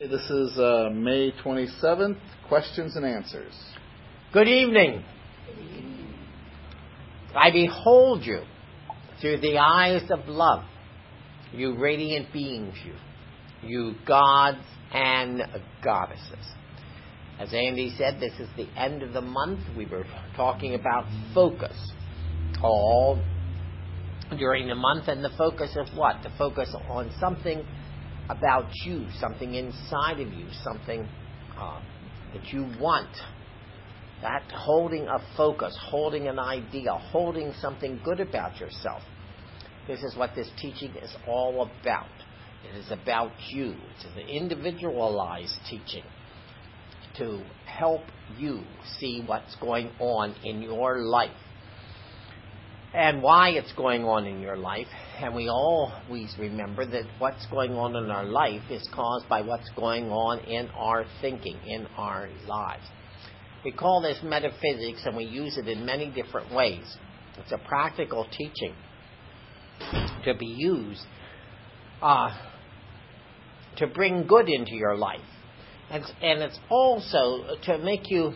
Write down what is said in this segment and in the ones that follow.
This is May 27th, questions and answers. Good evening. I behold you through the eyes of love, you radiant beings, you gods and goddesses. As Andy said, this is the end of the month. We were talking about focus all during the month, and the focus of what? The focus on something about you, something inside of you, something that you want. That holding a focus, holding an idea, holding something good about yourself. This is what this teaching is all about. It is about you. It's an individualized teaching to help you see what's going on in your life and why it's going on in your life. And we always remember that what's going on in our life is caused by what's going on in our thinking, in our lives. We call this metaphysics, and we use it in many different ways. It's a practical teaching to be used to bring good into your life. And it's also to make you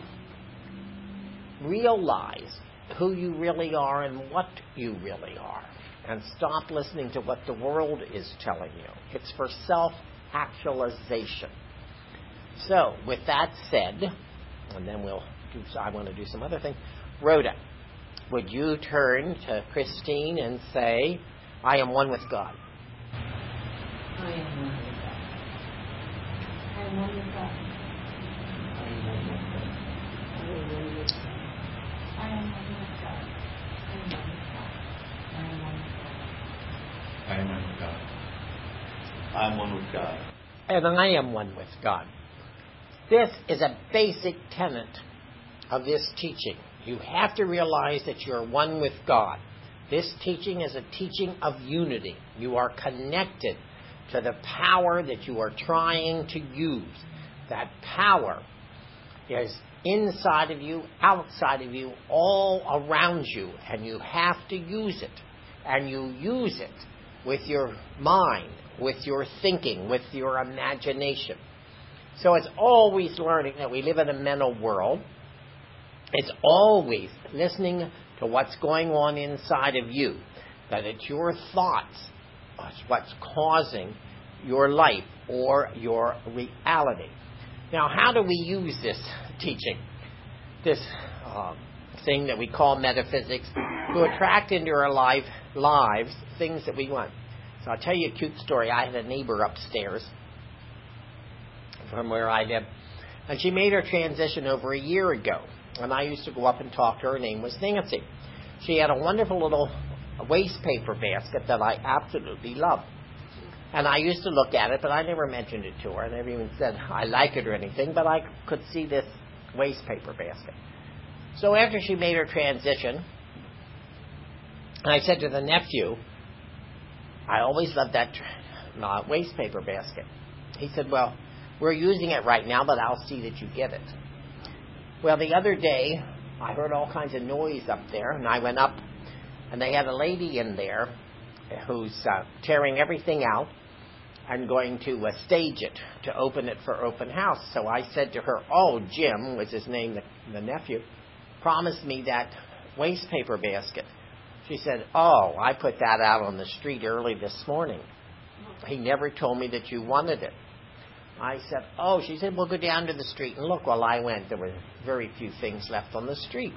realize who you really are and what you really are. And stop listening to what the world is telling you. It's for self-actualization. So, with that said, and then I want to do some other things. Rhoda, would you turn to Christine and say, I am one with God? I am one with God. I am one with God. I am one with God. I am one with God. I am one with God. I am one with God. I am one with God. I am one with God. And I am one with God. This is a basic tenet of this teaching. You have to realize that you're one with God. This teaching is a teaching of unity. You are connected to the power that you are trying to use. That power is inside of you, outside of you, all around you, and you have to use it. And you use it with your mind, with your thinking, with your imagination. So it's always learning that we live in a mental world. It's always listening to what's going on inside of you. That it's your thoughts, what's causing your life or your reality. Now, how do we use this teaching? This thing that we call metaphysics to attract into our lives things that we want. So I'll tell you a cute story. I had a neighbor upstairs from where I live, and she made her transition over a year ago, and I used to go up and talk to her. Her name was Nancy. She had a wonderful little waste paper basket that I absolutely loved, and I used to look at it, but I never mentioned it to her. I never even said I like it or anything, but I could see this waste paper basket. So after she made her transition, I said to the nephew, I always loved that waste paper basket. He said, well, we're using it right now, but I'll see that you get it. Well, the other day, I heard all kinds of noise up there, and I went up, and they had a lady in there who's tearing everything out and going to stage it to open it for open house. So I said to her, oh, Jim was his name, the nephew, promised me that waste paper basket. She said, oh, I put that out on the street early this morning. He never told me that you wanted it. I said, oh, she said, well, go down to the street and look. Well, I went. There were very few things left on the street.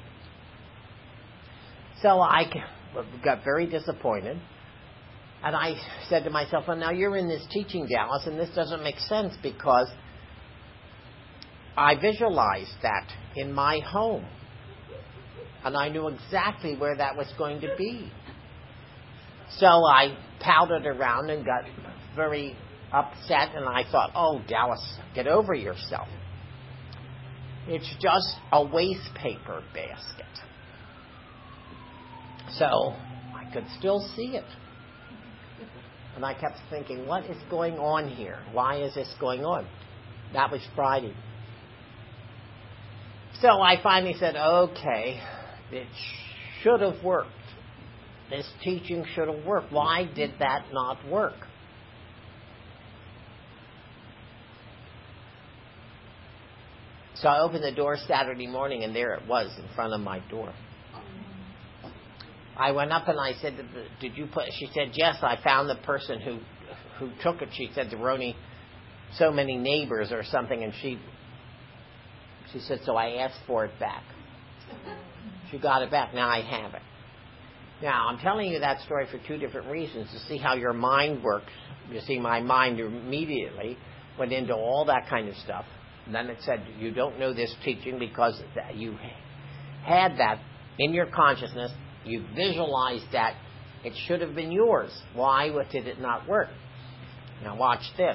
So I got very disappointed. And I said to myself, well, now you're in this teaching, Dallas, and this doesn't make sense because I visualized that in my home. And I knew exactly where that was going to be. So I pouted around and got very upset, and I thought, oh, Dallas, get over yourself. It's just a waste paper basket. So I could still see it. And I kept thinking, what is going on here? Why is this going on? That was Friday. So I finally said, okay, it should have worked. This teaching should have worked. Why did that not work? So I opened the door Saturday morning, and there it was in front of my door. I went up and I said, "Did you put?" She said, "Yes, I found the person who took it." She said there were only so many neighbors or something, and she said, "So I asked for it back." She got it back. Now I have it. Now I'm telling you that story for two different reasons: to see how your mind works. You see, my mind immediately went into all that kind of stuff. And then it said, "You don't know this teaching because you had that in your consciousness. You visualized that it should have been yours. Why did it not work?" Now watch this.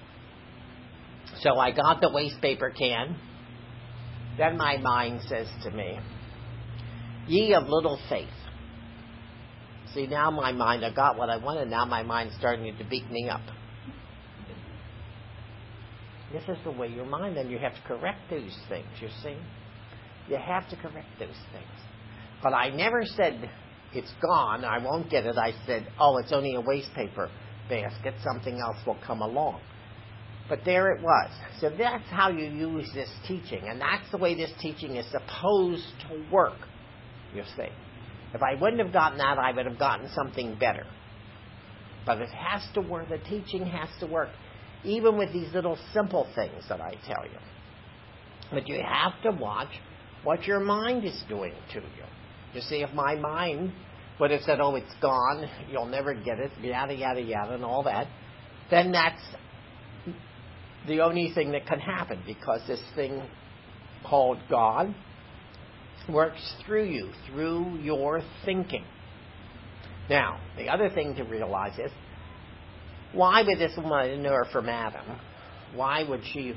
So I got the waste paper can. Then my mind says to me, "Ye of little faith." See, now my mind, I got what I wanted. Now my mind's starting to beat me up. This is the way your mind, and you have to correct those things, you see. You have to correct those things. But I never said, "It's gone, I won't get it." I said, "Oh, it's only a waste paper basket. Something else will come along." But there it was. So that's how you use this teaching. And that's the way this teaching is supposed to work, you see. If I wouldn't have gotten that, I would have gotten something better. But it has to work. The teaching has to work. Even with these little simple things that I tell you. But you have to watch what your mind is doing to you. You see, if my mind would have said, "Oh, it's gone, you'll never get it," yada, yada, yada, and all that, then that's the only thing that can happen, because this thing called God works through you, through your thinking. Now, the other thing to realize is, why would this woman, I didn't know her from Adam, why would she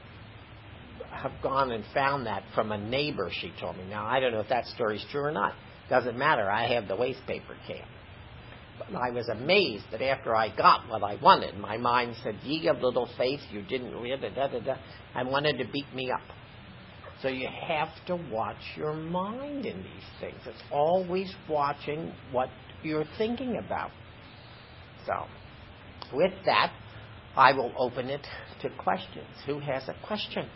have gone and found that from a neighbor, she told me. Now, I don't know if that story's true or not. Doesn't matter. I have the waste paper can. But I was amazed that after I got what I wanted, my mind said, "Ye of little faith, you didn't read it, and wanted to beat me up." So you have to watch your mind in these things. It's always watching what you're thinking about. So, with that, I will open it to questions. Who has a question?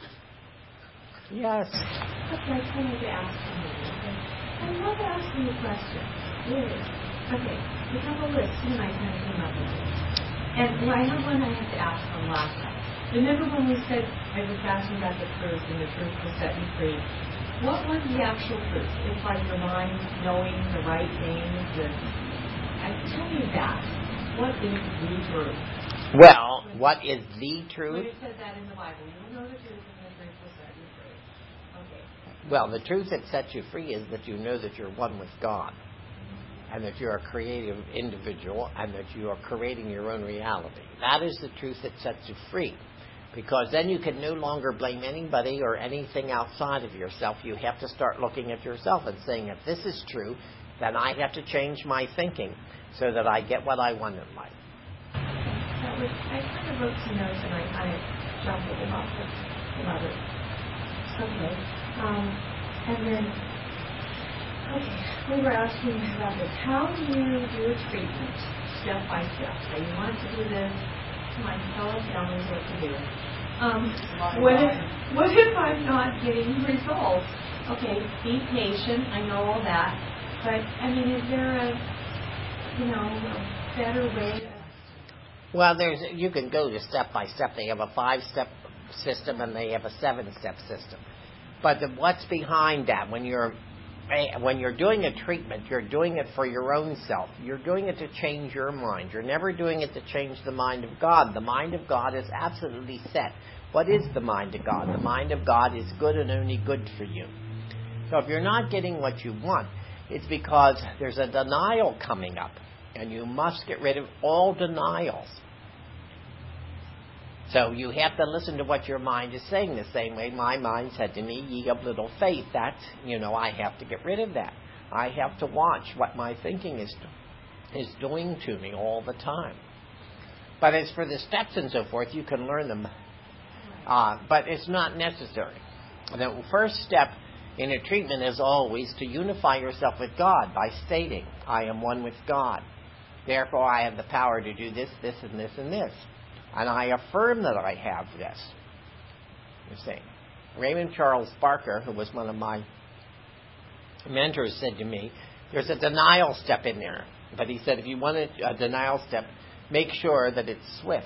Yes. Okay, I wanted to ask you. I love asking you questions. Really. Okay, we have a list. You and I kind of came up with it. And I have one I have to ask from last time. Remember when we said I was asking about the truth and the truth will set you free? What was the actual truth? It's like your mind knowing the right things. Tell me that. What is the truth? Well, what is the truth? When it says that in the Bible, you know the truth and the truth will set you free. Okay. Well, the truth that sets you free is that you know that you're one with God, and that you're a creative individual, and that you are creating your own reality. That is the truth that sets you free. Because then you can no longer blame anybody or anything outside of yourself. You have to start looking at yourself and saying, if this is true, then I have to change my thinking so that I get what I want in life. I kind of wrote some notes and I kind of jumbled them up about it. Okay. And then, we were asking about this. How do you do a treatment step by step? So you want to do this. Come on, tell me what to do. What if I'm not getting results? Okay, be patient. I know all that. But, I mean, is there a better way? Well, you can go to step by step. They have a 5-step system and they have a 7-step system. But what's behind that? When you're doing a treatment, you're doing it for your own self. You're doing it to change your mind. You're never doing it to change the mind of God. The mind of God is absolutely set. What is the mind of God? The mind of God is good and only good for you. So if you're not getting what you want, it's because there's a denial coming up. And you must get rid of all denials. So you have to listen to what your mind is saying the same way my mind said to me, ye of little faith. That's, I have to get rid of that. I have to watch what my thinking is doing to me all the time. But as for the steps and so forth, you can learn them. But it's not necessary. The first step in a treatment is always to unify yourself with God by stating, I am one with God. Therefore, I have the power to do this, this, and this, and this. And I affirm that I have this. You see. Raymond Charles Barker, who was one of my mentors, said to me, there's a denial step in there. But he said, if you want a denial step, make sure that it's swift.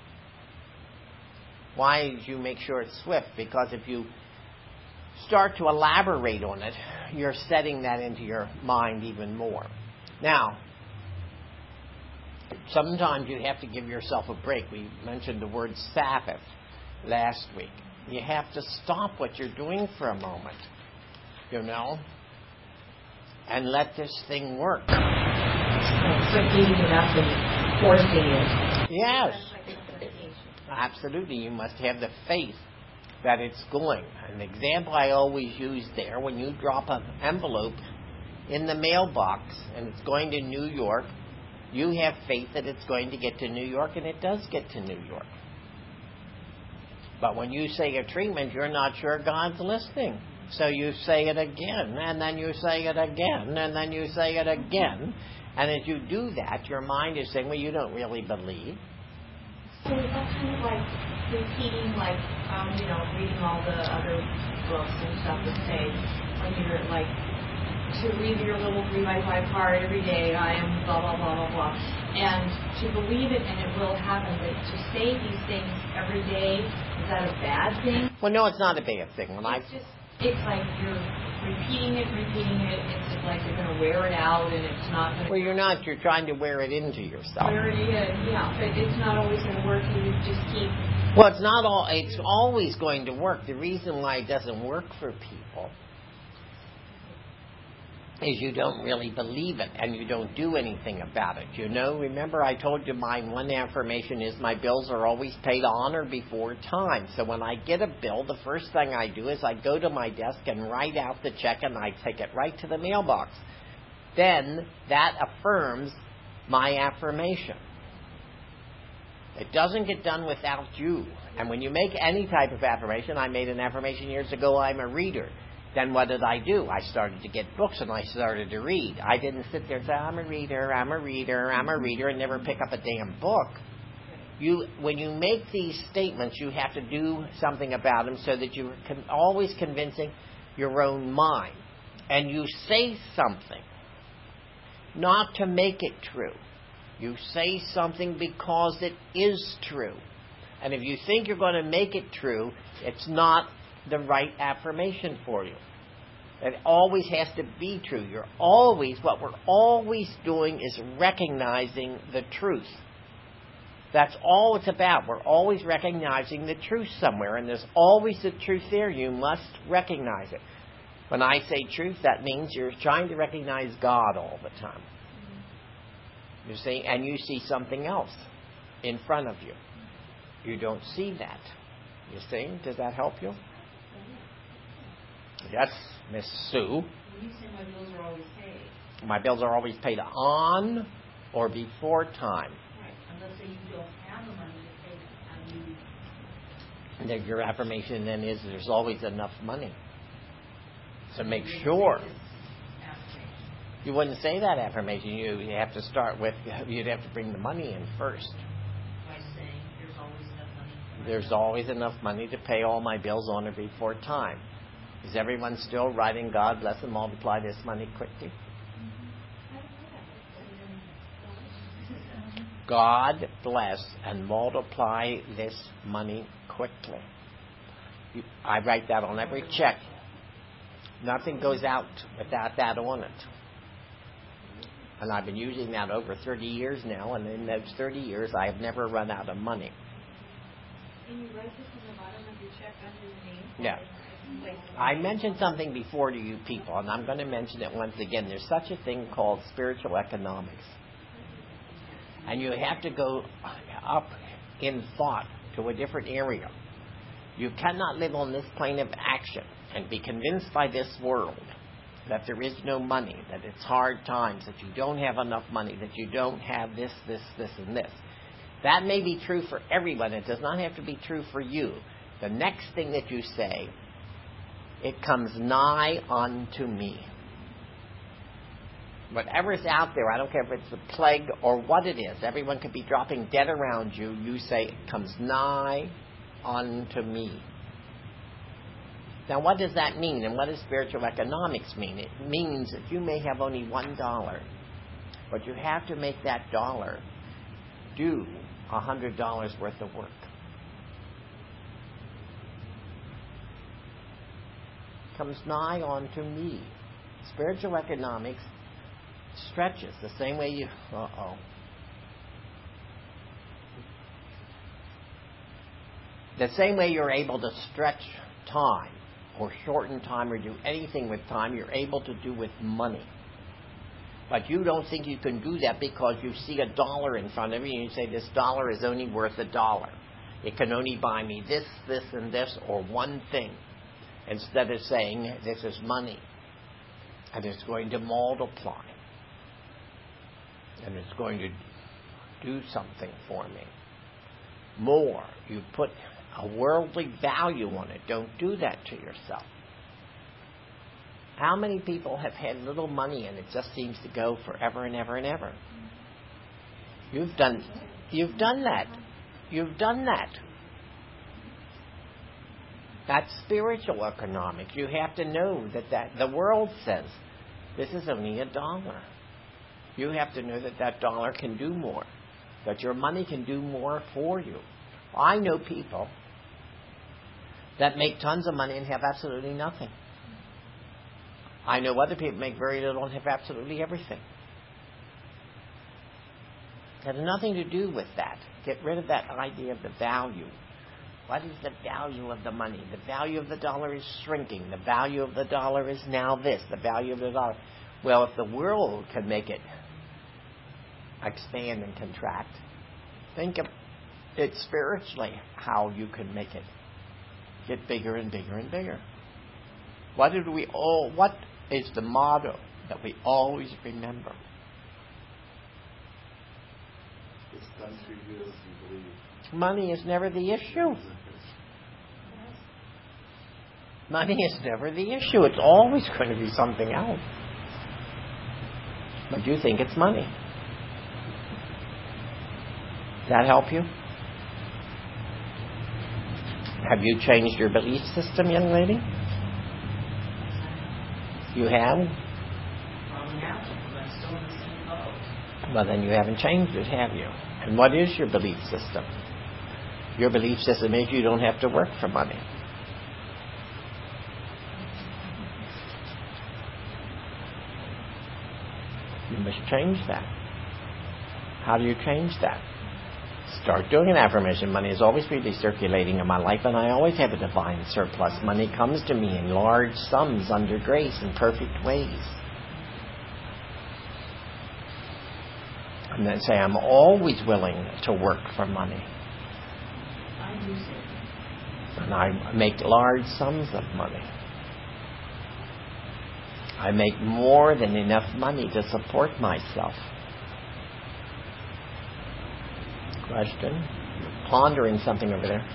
Why did you make sure it's swift? Because if you start to elaborate on it, you're setting that into your mind even more. Now, sometimes you have to give yourself a break. We mentioned the word Sabbath last week. You have to stop what you're doing for a moment, and let this thing work. So eating it up and forcing it. Yes. Absolutely. You must have the faith that it's going. An example I always use there, when you drop an envelope in the mailbox and it's going to New York, you have faith that it's going to get to New York, and it does get to New York. But when you say a treatment, you're not sure God's listening. So you say it again, and then you say it again, and then you say it again. And as you do that, your mind is saying, well, you don't really believe. So it's kind of like repeating, reading all the other books and stuff that say, when you're like, to read your little 3x5 card every day, I am blah, blah, blah, blah, blah. And to believe it and it will happen, but to say these things every day, is that a bad thing? Well, no, it's not a bad thing. It's like you're repeating it. It's just like you're going to wear it out, and it's not going to... Well, you're not. You're trying to wear it into yourself. Wear it in, yeah. But it's not always going to work. You just keep... Well, it's always going to work. The reason why it doesn't work for people is you don't really believe it, and you don't do anything about it. Remember I told you my one affirmation is my bills are always paid on or before time. So when I get a bill, the first thing I do is I go to my desk and write out the check, and I take it right to the mailbox. Then that affirms my affirmation. It doesn't get done without you. And when you make any type of affirmation, I made an affirmation years ago, I'm a reader. Then what did I do? I started to get books and I started to read. I didn't sit there and say, I'm a reader, and never pick up a damn book. When you make these statements, you have to do something about them so that you're always convincing your own mind. And you say something, not to make it true. You say something because it is true. And if you think you're going to make it true, it's not the right affirmation for you. It always has to be true. What we're always doing is recognizing the truth. That's all it's about. We're always recognizing the truth somewhere, and there's always the truth there. You must recognize it. When I say truth, that means you're trying to recognize God all the time. You see, and you see something else in front of you. You don't see that. You see? Does that help you? Yes, Miss Sue. You say my bills are always paid. My bills are always paid on or before time. Right. Unless you don't have the money to pay them. Then your affirmation then is there's always enough money. So make sure. You wouldn't say that affirmation. You have to start with, you'd have to bring the money in first. By saying there's always enough money. There's always enough money to pay all my bills on or before time. Is everyone still writing, God bless and multiply this money quickly? God bless and multiply this money quickly. I write that on every check. Nothing goes out without that on it. And I've been using that over 30 years now, and in those 30 years I have never run out of money. And you write this on the bottom of your check under your name? Yeah. I mentioned something before to you people, and I'm going to mention it once again. There's such a thing called spiritual economics. And you have to go up in thought to a different area. You cannot live on this plane of action and be convinced by this world that there is no money, that it's hard times, that you don't have enough money, that you don't have this, and this. That may be true for everyone. It does not have to be true for you. The next thing that you say, it comes nigh unto me. Whatever's out there, I don't care if it's a plague or what it is, everyone could be dropping dead around you. You say, it comes nigh unto me. Now, what does that mean? And what does spiritual economics mean? It means that you may have only $1, but you have to make that dollar do $100 worth of work. Comes nigh on to me. Spiritual economics stretches the same way you... The same way you're able to stretch time or shorten time or do anything with time, you're able to do with money. But you don't think you can do that because you see $1 in front of you and you say, this dollar is only worth $1. It can only buy me this, this, and this, or one thing. Instead of saying, this is money. And it's going to multiply. And it's going to do something for me. More. You put a worldly value on it. Don't do that to yourself. How many people have had little money and it just seems to go forever and ever and ever? You've done that. You've done that. That's spiritual economics. You have to know that the world says this is only $1. You have to know that dollar can do more, that your money can do more for you. I know people that make tons of money and have absolutely nothing. I know other people make very little and have absolutely everything. It has nothing to do with that. Get rid of that idea of the value. What is the value of the money? The value of the dollar is shrinking. The value of the dollar is now this. The value of the dollar. Well, if the world can make it expand and contract, think of it spiritually, how you can make it get bigger and bigger and bigger. What is the motto that we always remember? This country gives, you believe. Money is never the issue. Money is never the issue. It's always going to be something else. But you think it's money. Does that help you? Have you changed your belief system, young lady? You have? Well, then you haven't changed it, have you? And what is your belief system? Your belief system is you don't have to work for money. You must change that. How do you change that? Start doing an affirmation. Money is always freely circulating in my life, and I always have a divine surplus. Money comes to me in large sums under grace in perfect ways. And then say, I'm always willing to work for money. And I make large sums of money. I make more than enough money to support myself. Question? You're pondering something over there.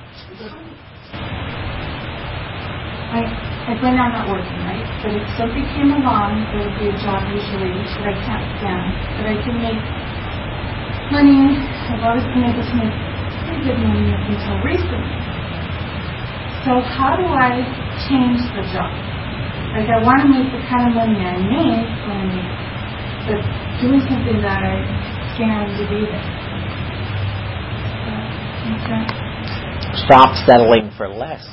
When I'm not working, right? But if somebody came along, there would be a job usually that I can't stand, but I can make money. I've always been able to make pretty good money up until recently. So how do I change the job? Like, I want to make the kind of money I make when I make it, but doing something that I stand to be there. Okay. Stop settling for less.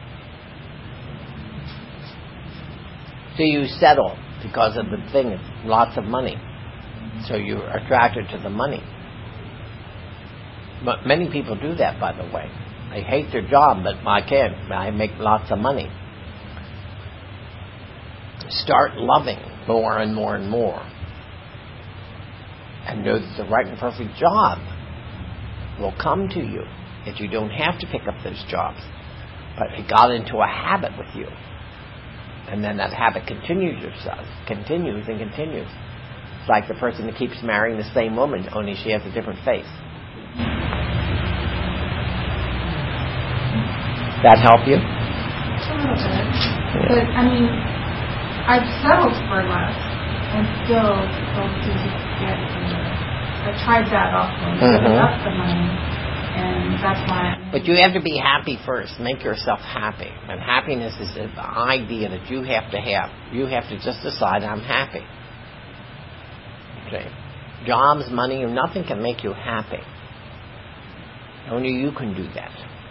So you settle because of the thing, lots of money. So you're attracted to the money. But many people do that, by the way. They hate their job, but I make lots of money. Start loving more and more and more. And know that the right and perfect job will come to you. That you don't have to pick up those jobs. But it got into a habit with you. And then that habit continues and continues. It's like the person that keeps marrying the same woman, only she has a different face. That help you? A little bit. Yeah. But, I mean, I've settled for less and still don't seem to get anywhere. I tried that also. Giving up the money And that's why. But you have to be happy first. Make yourself happy. And happiness is the idea that you have to have. You have to just decide, I'm happy. Okay. Jobs, money, or nothing can make you happy. Only you can do that.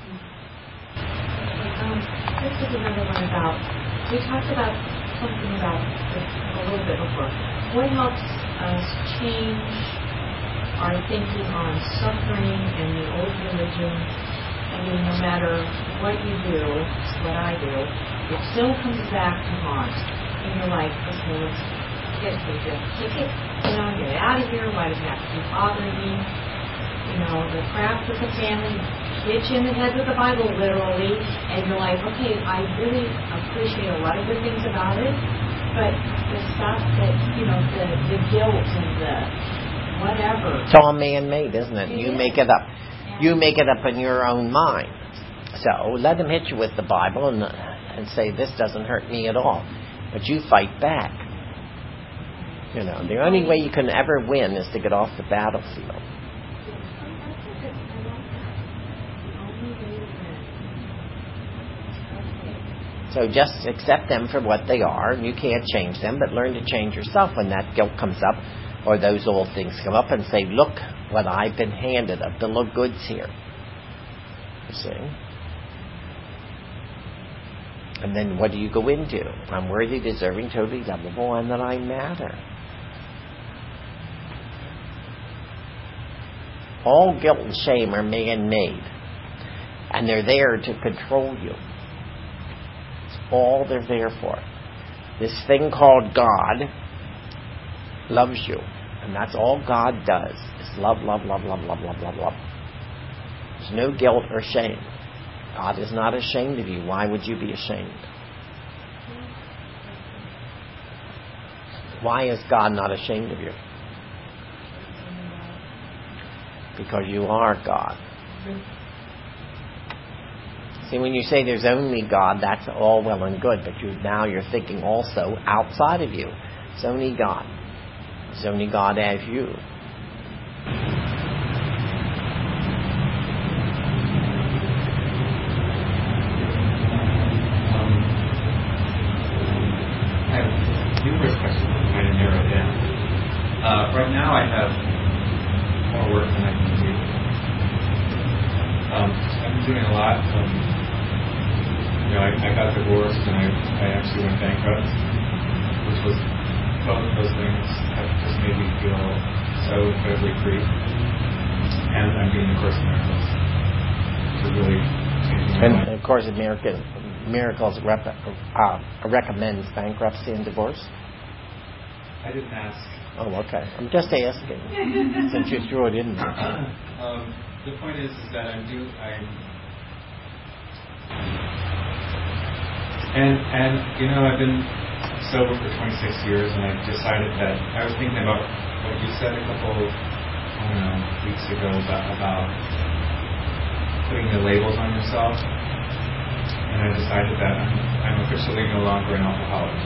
This is another one about, we talked about something about this a little bit before. What helps us change our thinking on suffering and the old religions? I mean, no matter what you do, what I do, it still comes back to haunt. And you're like, okay, let's just kick it, get out of here. Why does it have to keep bothering me? The craft of the family, hit you in the head with the Bible, literally, and you're like, okay, I really appreciate a lot of good things about it, but the stuff that, the guilt and the whatever. It's all man-made, isn't it? You make it up. You make it up in your own mind. So let them hit you with the Bible and say, this doesn't hurt me at all. But you fight back. The only way you can ever win is to get off the battlefield. So just accept them for what they are, and you can't change them, but learn to change yourself when that guilt comes up, or those old things come up, and say, look what I've been handed, a bill of goods here. You see? And then what do you go into? I'm worthy, deserving, totally lovable, and that I matter. All guilt and shame are man-made, and they're there to control you. All they're there for. This thing called God loves you. And that's all God does. Is love, love, love, love, love, love, love, love. There's no guilt or shame. God is not ashamed of you. Why would you be ashamed? Why is God not ashamed of you? Because you are God. See, when you say there's only God, that's all well and good, but now you're thinking also outside of you. It's only God. It's only God as you. I have numerous questions. I'm trying to narrow it down. Right now I have more work than I can do. I've been doing a lot. I got divorced and I actually went bankrupt, which was both of those things have just made me feel so incredibly free. And I'm doing the Course in Miracles to really change my life. And of course, Miracles recommends bankruptcy and divorce. I didn't ask. Oh, okay. I'm just asking since you threw it in there. The point is that I've been sober for 26 years, and I've decided that I was thinking about what you said a couple, weeks ago about putting the labels on yourself, and I decided that I'm officially no longer an alcoholic.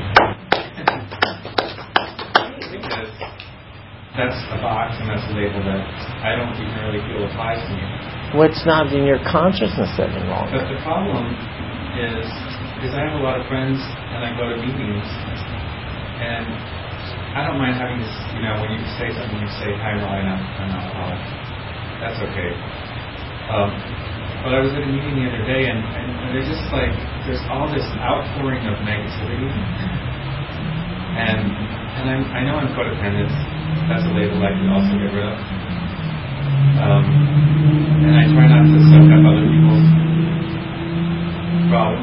Because that's a box and that's a label that I don't even really feel applies to me. Well, it's not in your consciousness any longer. But the problem is I have a lot of friends and I go to meetings and I don't mind having this, when you say something, you say, hi, Ryan, I'm an alcoholic. That's okay. But I was at a meeting the other day and there's just like, there's all this outpouring of negativity. And I know I'm codependent. That's a label I can also get rid of. And I try not to soak up other people's problems.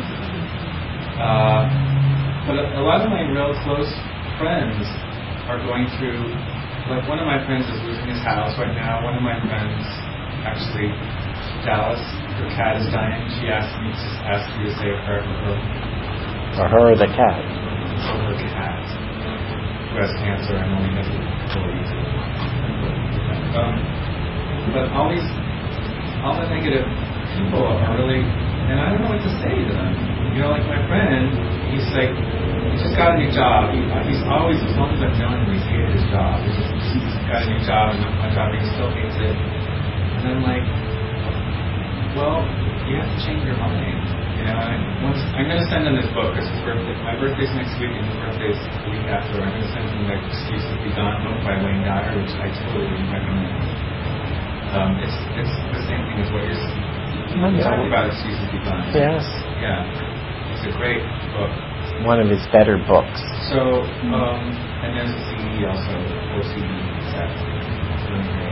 But a lot of my real close friends are going through, like one of my friends is losing his house right now. One of my friends, actually, Dallas, her cat is dying. She asked me to ask you to say a prayer for her. For her or the cat? For her cat, who has cancer and only has the ability to. But all the negative people are really, and I don't know what to say to them. Like my friend, he's like, he just got a new job. He's always, as long as I've known him, he's hated his job. He's got a new job and my job, and he still hates it. And I'm like, Well, you have to change your mind. I'm going to send him this book. It's his birthday. My birthday's next week, and his birthday's the week after. I'm going to send him the Excuse to Be Gone book by Wayne Dyer, which I totally recommend. It's the same thing as what you're talking about. Excuse to Be Gone. Yes. Yeah. It's a great book. One of his better books. So, and there's a CD also, 4 CD set. It's really great.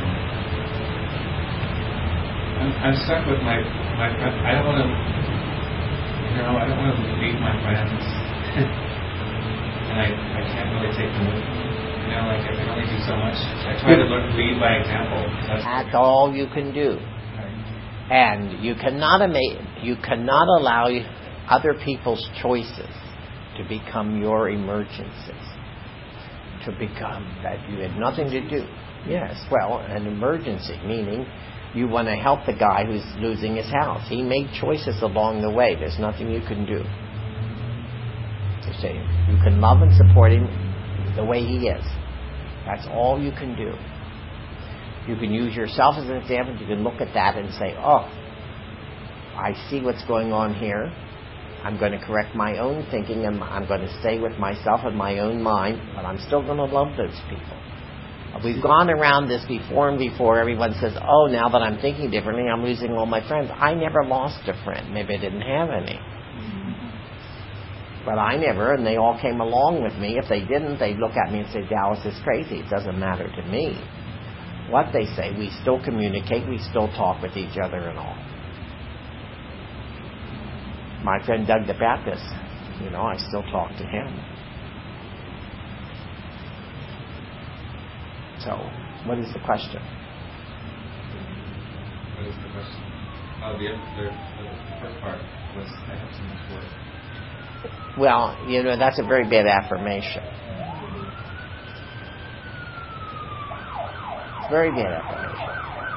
I'm stuck with my friend. I don't want to, I don't want to leave my friends, and I can't really take them with me. I can only do so much. I try to lead by example. That's all you can do, and you cannot allow other people's choices to become your emergencies. To become that you had nothing to do. Yes, well, an emergency meaning. You want to help the guy who's losing his house. He made choices along the way. There's nothing you can do. You say you can love and support him the way he is. That's all you can do. You can use yourself as an example. You can look at that and say, oh, I see what's going on here. I'm going to correct my own thinking and I'm going to stay with myself and my own mind, but I'm still going to love those people. We've gone around this before and before. Everyone says, oh, now that I'm thinking differently, I'm losing all my friends. I never lost a friend. Maybe I didn't have any. But I never, and they all came along with me. If they didn't, they'd look at me and say, Dallas is crazy. It doesn't matter to me what they say. We still communicate. We still talk with each other and all. My friend Doug the Baptist, I still talk to him. So, what is the question? What is the question? Oh, the first part was I have too much work. Well, that's a very bad affirmation. Very bad affirmation.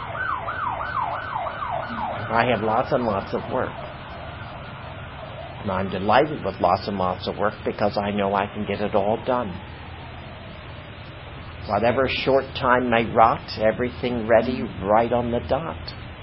I have lots and lots of work. And I'm delighted with lots and lots of work because I know I can get it all done. Whatever short time may rot, everything ready right on the dot.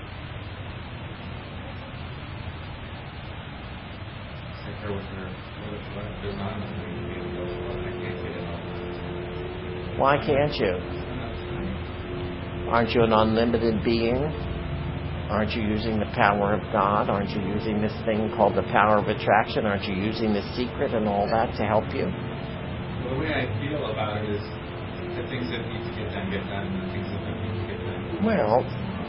Why can't you? Aren't you an unlimited being? Aren't you using the power of God? Aren't you using this thing called the power of attraction? Aren't you using the secret and all that to help you? Well, the way I feel about it is the things that need to get done, and the things that don't need to get done. Well,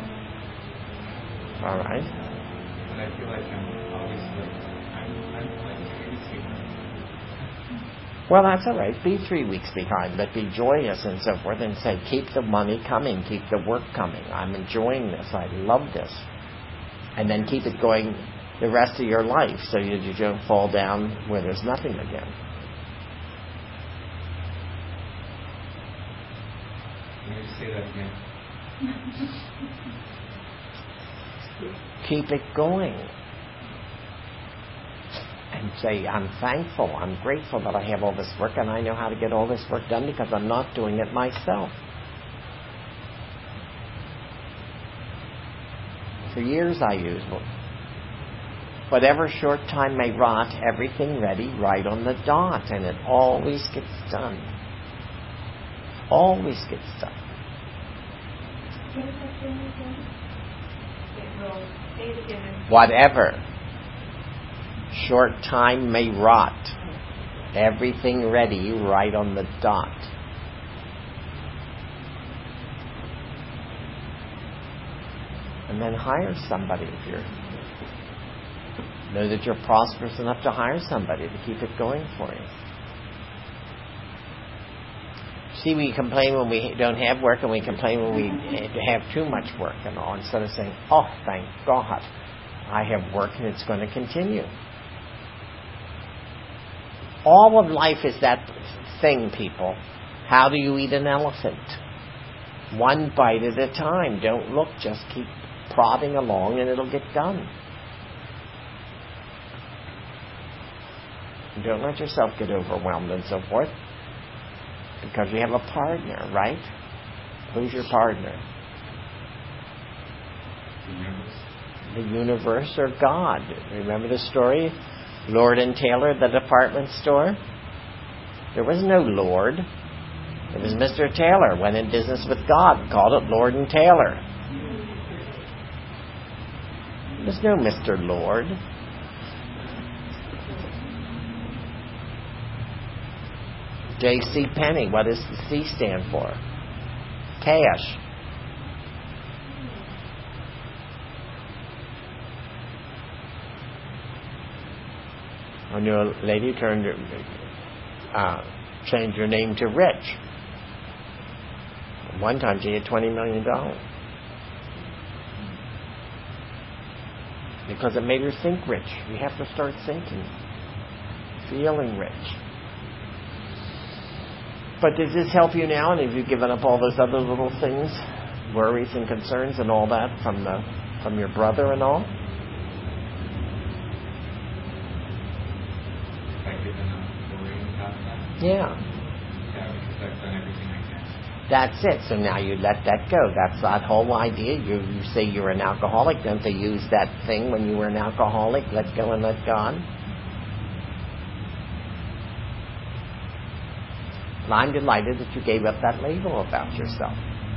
all right. But I feel like I'm like crazy. Well, that's all right. Be 3 weeks behind, but be joyous and so forth and say, keep the money coming, keep the work coming. I'm enjoying this. I love this. And then keep it going the rest of your life so you don't fall down where there's nothing again. Can you say that again? Keep it going. And say, I'm thankful, I'm grateful that I have all this work and I know how to get all this work done because I'm not doing it myself. For years I used whatever short time may rot, everything ready right on the dot, and it always gets done. Always gets done. Whatever short time may rot, everything ready right on the dot. And then hire somebody if you know that you're prosperous enough to hire somebody to keep it going for you. See, we complain when we don't have work, and we complain when we have too much work and all, instead of saying, oh, thank God, I have work and it's going to continue. All of life is that thing, people. How do you eat an elephant? One bite at a time. Don't look, just keep prodding along and it'll get done. Don't let yourself get overwhelmed and so forth. Because you have a partner, right? Who's your partner? the universe, or God. Remember the story? Lord and Taylor, the department store? There was no Lord. It was Mr. Taylor went in business with God, called it Lord and Taylor. There's no Mr. Lord. J.C. Penney, what does the C stand for? Cash. When you're a lady, change your name to Rich. One time she had $20 million. Because it made her think rich. You have to start thinking, feeling rich. But does this help you now? And have you given up all those other little things, worries and concerns and all that from your brother and all? I've given up worrying about that. Yeah. Yeah, because I've done everything I can. That's it. So now you let that go. That's that whole idea. You say you're an alcoholic. Don't they use that thing when you were an alcoholic? Let go and let God. And I'm delighted that you gave up that label about yourself.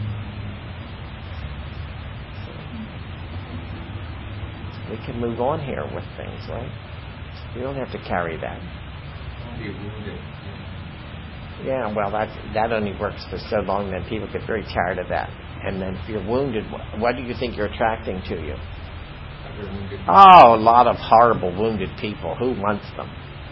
We can move on here with things, right? You don't have to carry that. Don't be wounded. Yeah, well, that only works for so long. Then people get very tired of that. And then if you're wounded, what do you think you're attracting to you? Other wounded. Oh, a lot of horrible wounded people. Who wants them?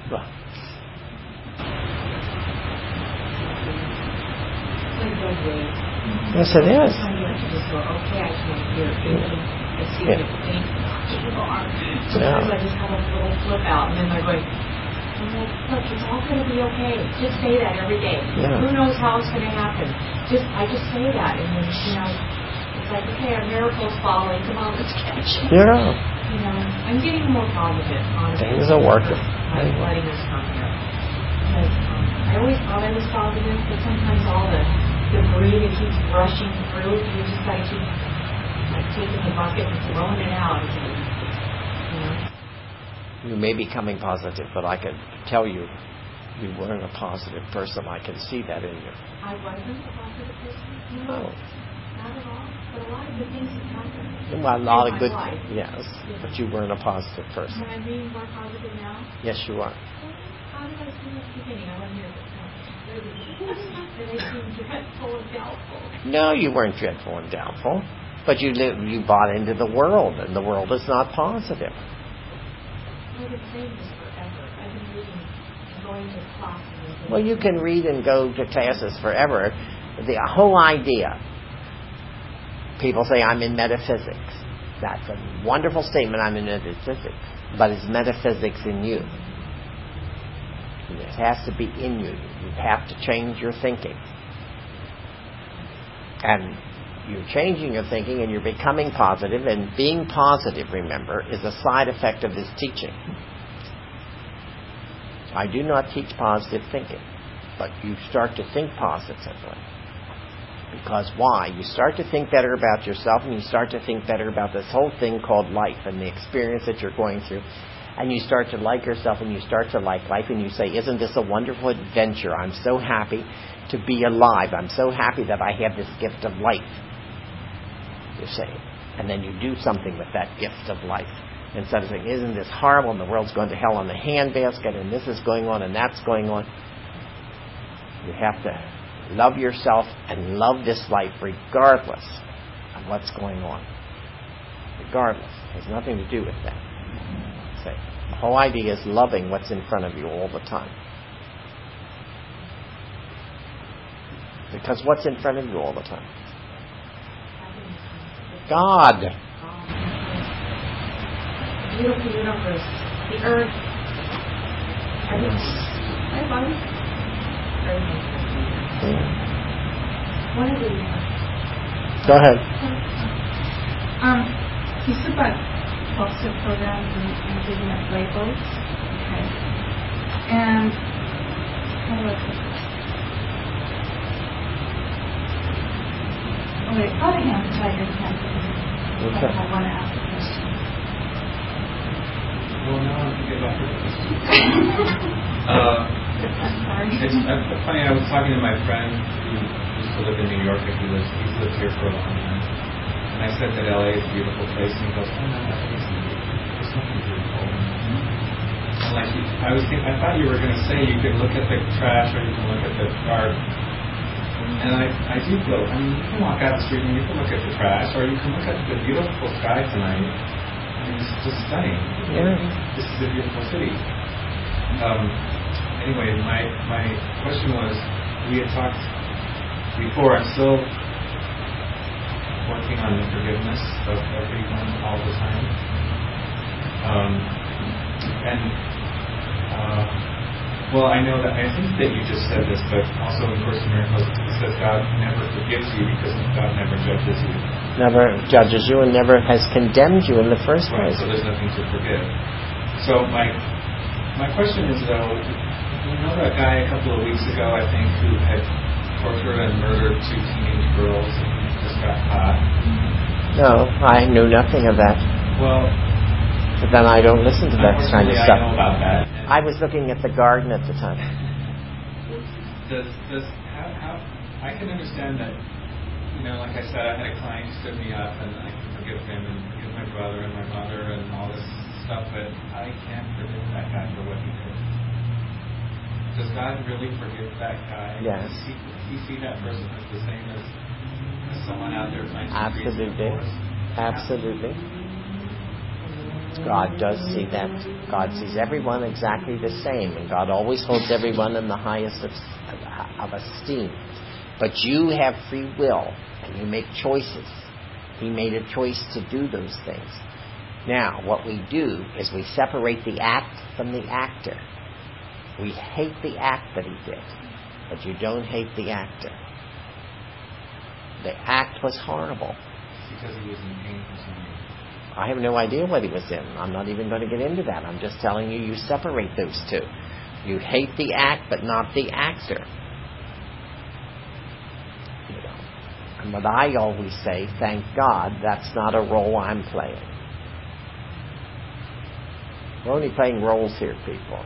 Yes, it is. Okay, I can't hear thinking. I see it think. Sometimes I just have a little flip out, and then they're going, look, it's all going to be okay. Just say that every day. Yeah. Who knows how it's going to happen? I just say that, and then, it's like, okay, a miracle's following. Come on, let's catch it. Yeah. I'm getting more positive, honestly. Things are working. I'm letting us come here. Because I always thought I was positive, but sometimes all the debris that keeps rushing through, you just got to keep taking the bucket and throwing it out again. You may be becoming positive, but I can tell you weren't a positive person. I can see that in you. I wasn't a positive person? No. Not at all. But a lot of the things that happened. Well, a lot of in my good, life. Yes, but you weren't a positive person. Am I being more positive now? Yes, you are. How did I seem at the beginning? I wasn't here at the time. Did I seem dreadful and doubtful? No, you weren't dreadful and doubtful. But you bought into the world, and the world is not positive. I've been saying this forever. I've been reading and going to classes. Well, you can read and go to classes forever. The whole idea, people say, I'm in metaphysics. That's a wonderful statement, I'm in metaphysics. But is metaphysics in you? It has to be in you. You have to change your thinking. And you're changing your thinking and you're becoming positive. And being positive, remember, is a side effect of this teaching. I do not teach positive thinking. But you start to think positively. Because why? You start to think better about yourself and you start to think better about this whole thing called life and the experience that you're going through. And you start to like yourself and you start to like life and you say, isn't this a wonderful adventure? I'm so happy to be alive. I'm so happy that I have this gift of life. You say. And then you do something with that gift of life. Instead of saying, isn't this horrible and the world's going to hell in the handbasket and this is going on and that's going on. You have to love yourself and love this life regardless of what's going on. Regardless. It has nothing to do with that. Say, the whole idea is loving what's in front of you all the time. Because what's in front of you all the time? God. The beautiful universe, the earth, everything. I love everything. One of the Go ahead. You said about foster programs and giving up labels. Okay. And how do I put this? Okay, probably have to try your hand. Okay. I want to ask a question. about forgiveness. It's funny. I was talking to my friend who used to live in New York, and he's lived here for a long time. And I said that LA is a beautiful place, and he goes, "Oh no, LA isn't beautiful. There's nothing beautiful." And I thought you were going to say you could look at the trash or you can look at the garden. And I do feel. I mean, you can walk out the street and you can look at the trash, or you can look at the beautiful sky tonight. I mean, it's just stunning. Yeah. This is a beautiful city. Anyway, my question was, we had talked before. I'm still working on the forgiveness of everyone all the time. Well, I know that. I think that you just said this, but also in Course in Miracles it says God never forgives you because God never judges you. Never judges you and never has condemned you in the first Right, place. so there's nothing to forgive. So my question is, though, you know that guy a couple of weeks ago, I think, who had tortured and murdered 2 teenage girls and he just got caught? No, I knew nothing of that. Well, but then I don't listen to that kind of stuff. I know about that. I was looking at the garden at the time. How I can understand that, like I said, I had a client who stood me up and I can forgive him and forgive my brother and my mother and all this stuff, but I can't forgive that guy for what he did. Does God really forgive that guy? Yes. Does he see that person as the same as someone out there trying to Absolutely. Absolutely. God does see that. God sees everyone exactly the same, and God always holds everyone in the highest of esteem. But you have free will, and you make choices. He made a choice to do those things. Now, what we do is we separate the act from the actor. We hate the act that he did, but you don't hate the actor. The act was horrible. Because he was in pain for some reason. I have no idea what he was in. I'm not even going to get into that. I'm just telling you, you separate those two. You hate the act, but not the actor. And what I always say, thank God, that's not a role I'm playing. We're only playing roles here, people.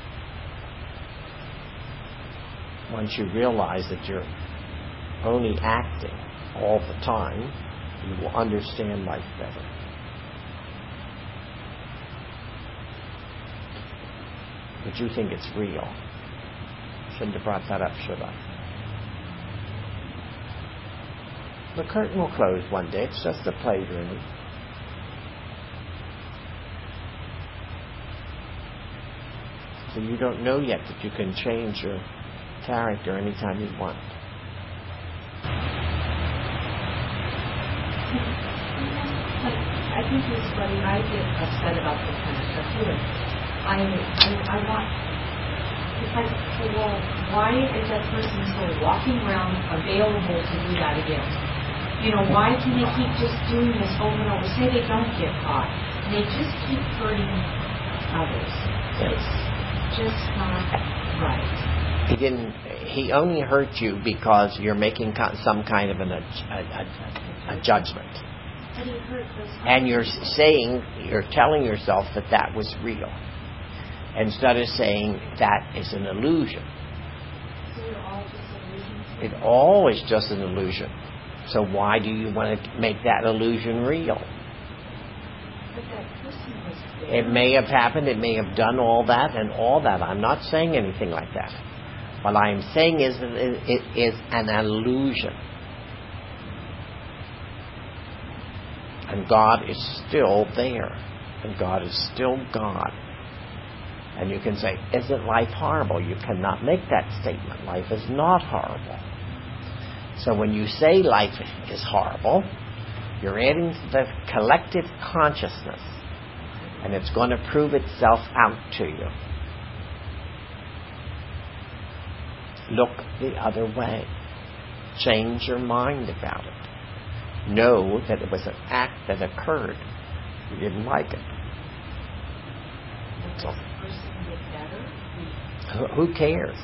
Once you realize that you're only acting all the time, you will understand life better. But you think it's real. Shouldn't have brought that up, should I? The curtain will close one day. It's just a playroom. So you don't know yet that you can change your character anytime you want. I think it's funny. I get upset about this kind of stuff too. I want. It's like, well, why is that person still walking around available to do that again? Why can they keep just doing this over and over? Say they don't get caught, and they just keep hurting others. It's just not right. He only hurt you because you're making some kind of a judgment. And you're telling yourself that was real, instead of saying that is an illusion. So they're all just illusions? It's always just an illusion. So why do you want to make that illusion real? But that person was there. It may have happened, it may have done all that and all that. I'm not saying anything like that. What I'm saying is that it is an illusion. And God is still there. And God is still God. And you can say, isn't life horrible? You cannot make that statement. Life is not horrible. So when you say life is horrible, you're adding to the collective consciousness. And it's going to prove itself out to you. Look the other way. Change your mind about it. Know that it was an act that occurred. You didn't like it. Does the person get better? Who cares?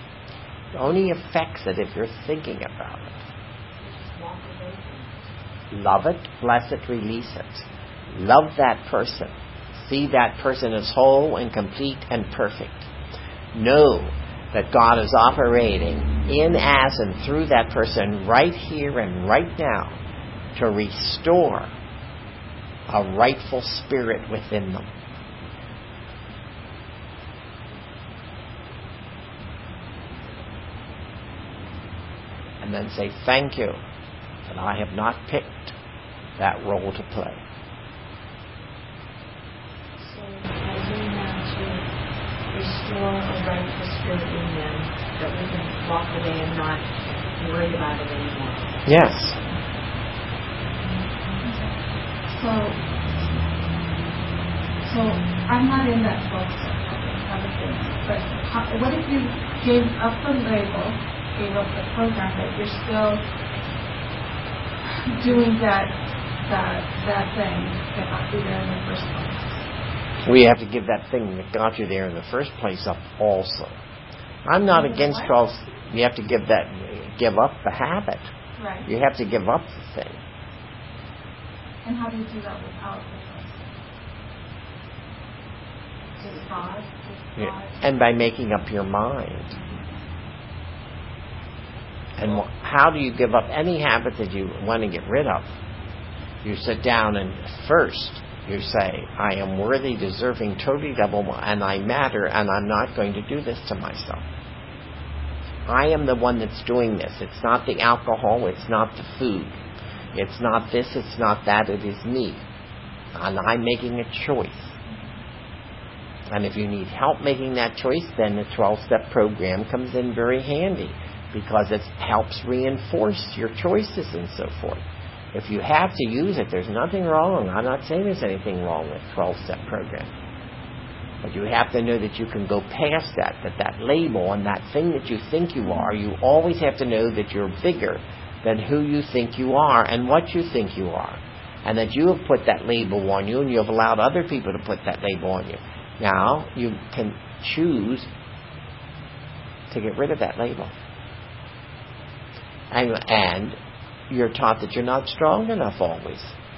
It Only affects it if you're thinking about it. Love it, bless it, release it. Love that person. See that person as whole and complete and perfect. Know that God is operating in, as, and through that person right here and right now to restore a rightful spirit within them. And then say, thank you that I have not picked that role to play. So I do now to restore a rightful spirit in them, that we can walk away and not worry about it anymore. Yes. So I'm not in that 12-step other thing, but what if you gave up the label, gave up the program, but you're still doing that thing that got you there in the first place? We have to give that thing that got you there in the first place up also. I'm not against 12. You have to give up the habit. Right. You have to give up the thing. And how do you do that without the 12 steps? Just pause. And by making up your mind. And how do you give up any habit that you want to get rid of? You sit down and first you say, I am worthy, deserving, totally lovable, and I matter, and I'm not going to do this to myself. I am the one that's doing this. It's not the alcohol, it's not the food. It's not this, it's not that, it is me. And I'm making a choice. And if you need help making that choice, then the 12-step program comes in very handy, because it helps reinforce your choices and so forth. If you have to use it, there's nothing wrong. I'm not saying there's anything wrong with 12-step program. But you have to know that you can go past that label and that thing that you think you are. You always have to know that you're bigger than who you think you are and what you think you are. And that you have put that label on you, and you have allowed other people to put that label on you. Now, you can choose to get rid of that label. And you're taught that you're not strong enough always.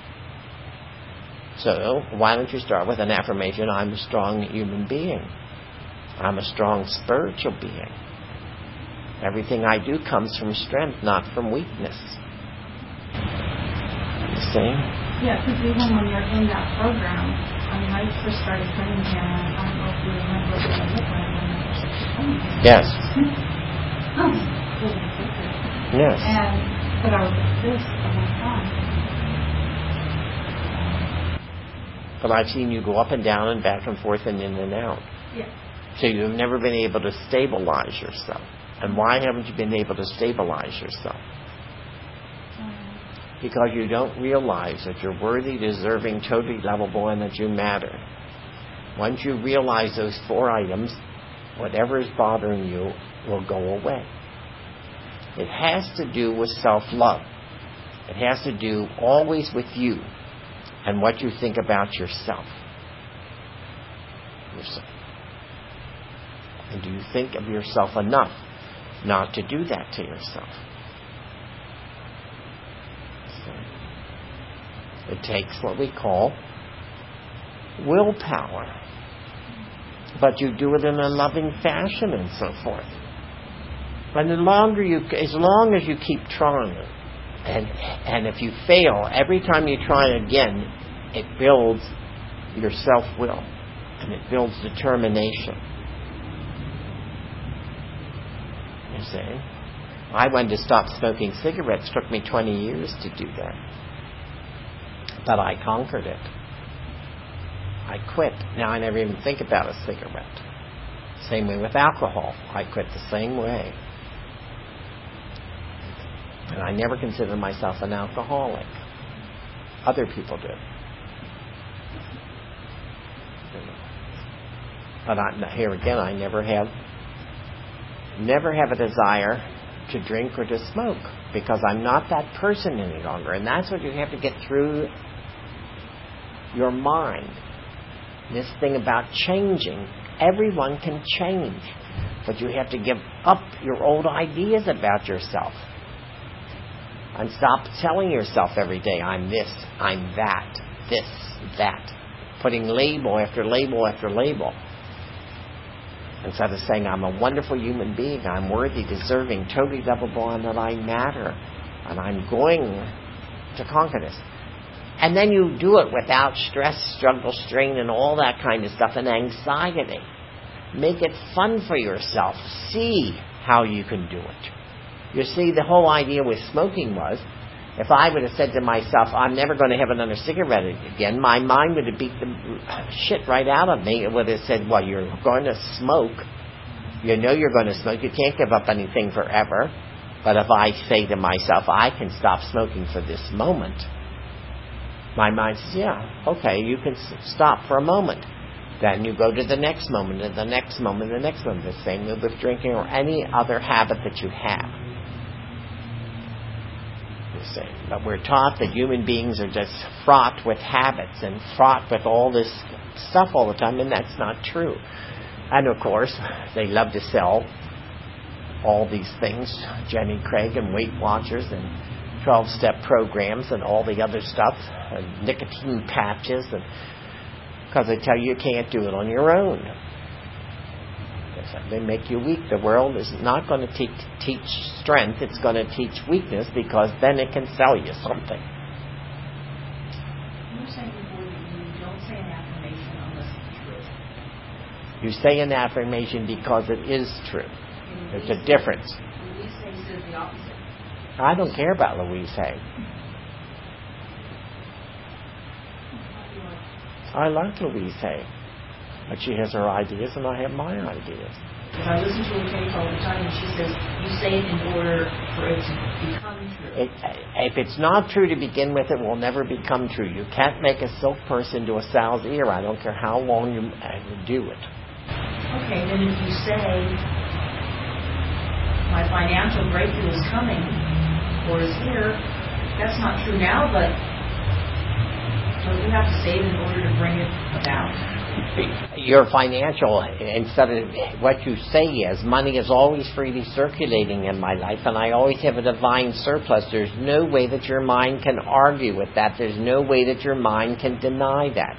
So, why don't you start with an affirmation, I'm a strong human being. I'm a strong spiritual being. Everything I do comes from strength, not from weakness. Understand? Yeah, because even when you're in that program, I first started coming here, and I don't know if you remember what I looked like when I first started coming here. Yes. Yes. But I was like this the whole time. But I've seen you go up and down and back and forth and in and out. Yeah. So you've never been able to stabilize yourself. And why haven't you been able to stabilize yourself? Because you don't realize that you're worthy, deserving, totally lovable, and that you matter. Once you realize those 4 items, whatever is bothering you will go away. It has to do with self-love. It has to do always with you and what you think about yourself. And do you think of yourself enough not to do that to yourself? It takes what we call willpower. But you do it in a loving fashion and so forth. And as long as you keep trying, and if you fail, every time you try again, it builds your self-will, and it builds determination. You see? I wanted to stop smoking cigarettes. It took me 20 years to do that. But I conquered it. I quit. Now I never even think about a cigarette. Same way with alcohol. I quit the same way. And I never consider myself an alcoholic. Other people do. But here again, I never have a desire to drink or to smoke, because I'm not that person any longer. And that's what you have to get through your mind. This thing about changing. Everyone can change, but you have to give up your old ideas about yourself. And stop telling yourself every day, I'm this, I'm that, this, that. Putting label after label after label. Instead of saying, I'm a wonderful human being, I'm worthy, deserving, totally lovable, and that I matter. And I'm going to conquer this. And then you do it without stress, struggle, strain, and all that kind of stuff, and anxiety. Make it fun for yourself. See how you can do it. You see, the whole idea with smoking was, if I would have said to myself, I'm never going to have another cigarette again, my mind would have beat the shit right out of me. It would have said, well, you're going to smoke. You know you're going to smoke. You can't give up anything forever. But if I say to myself, I can stop smoking for this moment, my mind says, yeah, okay, you can stop for a moment. Then you go to the next moment, and the next moment, and the next moment. The same with drinking or any other habit that you have. But we're taught that human beings are just fraught with habits and fraught with all this stuff all the time, and that's not true. And of course, they love to sell all these things, Jenny Craig and Weight Watchers and 12-step programs and all the other stuff, and nicotine patches, and because they tell you can't do it on your own. They make you weak. The world is not going to teach strength. It's going to teach weakness, because then it can sell you something. You're saying before that you don't say an affirmation unless it's true. You say an affirmation because it is true. There's a difference. Louise Hay says the opposite. I don't care about Louise Hay. I like Louise Hay. But she has her ideas and I have my ideas. Because I listen to her tape all the time, and she says, you say it in order for it to become true. If it's not true to begin with, it will never become true. You can't make a silk purse into a sow's ear. I don't care how long you do it. Okay, then if you say, my financial breakthrough is coming, or is here, that's not true now, but don't you have to say it in order to bring it about? Your financial, instead of what you say is, money is always freely circulating in my life, and I always have a divine surplus. There's no way that your mind can argue with that. There's no way that your mind can deny that.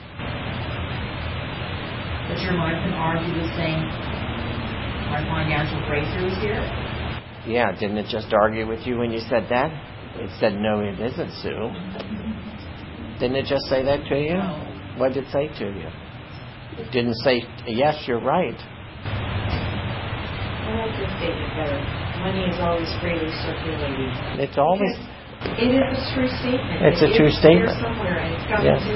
But your mind can argue with saying, my financial breakthrough is here? Yeah, didn't it just argue with you when you said that? It said, no, it isn't, Sue. Didn't it just say that to you? No. What did it say to you? It didn't say, yes, you're right. I like this statement better. Money is always freely circulating. It's always... It is a true statement. It's a true statement. It's somewhere, and it's got Yes.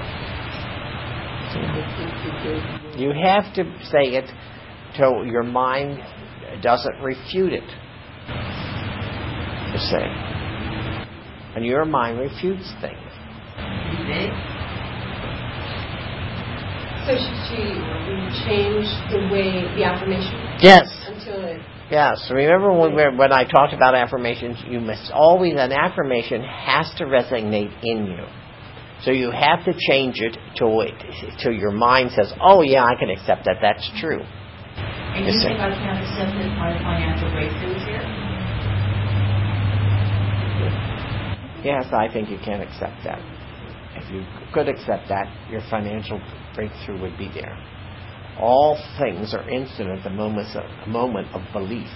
to do. You have to say it till your mind doesn't refute it. You say. And your mind refutes things. You think? So should she change the affirmation? Yes. Until it... Yes. Remember when I talked about affirmations, you must always, an affirmation has to resonate in you. So you have to change it till your mind says, oh yeah, I can accept that. That's true. And you think I can't accept that my financial breakthrough is here? Yes, I think you can accept that. If you could accept that, your financial breakthrough would be there. All things are instant at the moment of belief.